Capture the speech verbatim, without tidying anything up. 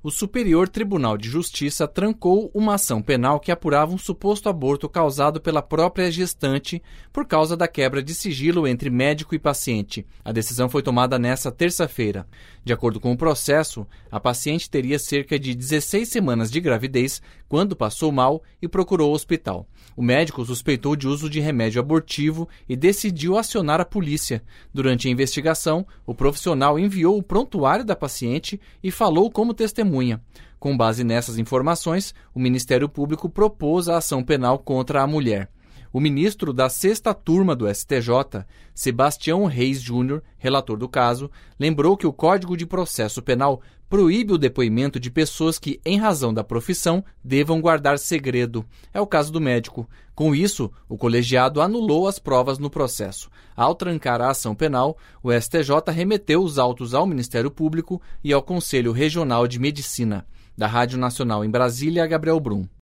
o Superior Tribunal de Justiça trancou uma ação penal que apurava um suposto aborto causado pela própria gestante por causa da quebra de sigilo entre médico e paciente. A decisão foi tomada nesta terça-feira. De acordo com o processo, a paciente teria cerca de dezesseis semanas de gravidez quando passou mal e procurou o hospital. O médico suspeitou de uso de remédio abortivo e decidiu acionar a polícia. Durante a investigação, o profissional enviou o prontuário da paciente e falou como testemunha. Com base nessas informações, o Ministério Público propôs a ação penal contra a mulher. O ministro da sexta turma do S T J, Sebastião Reis Júnior, relator do caso, lembrou que o Código de Processo Penal proíbe o depoimento de pessoas que, em razão da profissão, devam guardar segredo. É o caso do médico. Com isso, o colegiado anulou as provas no processo. Ao trancar a ação penal, o S T J remeteu os autos ao Ministério Público e ao Conselho Regional de Medicina. Da Rádio Nacional em Brasília, Gabriel Brum.